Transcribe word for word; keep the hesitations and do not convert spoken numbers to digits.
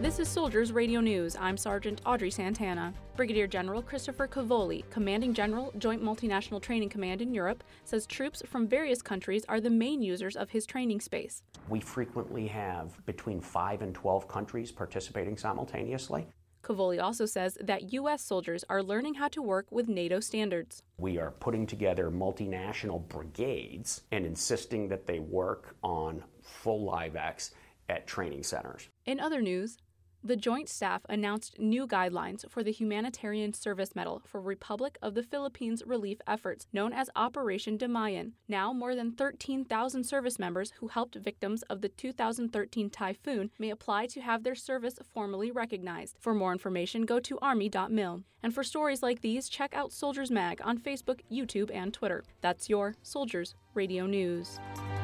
This is Soldiers Radio News. I'm Sergeant Audrey Santana. Brigadier General Christopher Cavoli, Commanding General, Joint Multinational Training Command in Europe, says troops from various countries are the main users of his training space. We frequently have between five and twelve countries participating simultaneously. Cavoli also says that U S soldiers are learning how to work with NATO standards. We are putting together multinational brigades and insisting that they work on full LiveX at training centers. In other news, the Joint Staff announced new guidelines for the Humanitarian Service Medal for Republic of the Philippines relief efforts, known as Operation Damayan. Now, more than thirteen thousand service members who helped victims of the two thousand thirteen typhoon may apply to have their service formally recognized. For more information, go to army dot mil. And for stories like these, check out Soldiers Mag on Facebook, YouTube, and Twitter. That's your Soldiers Radio News.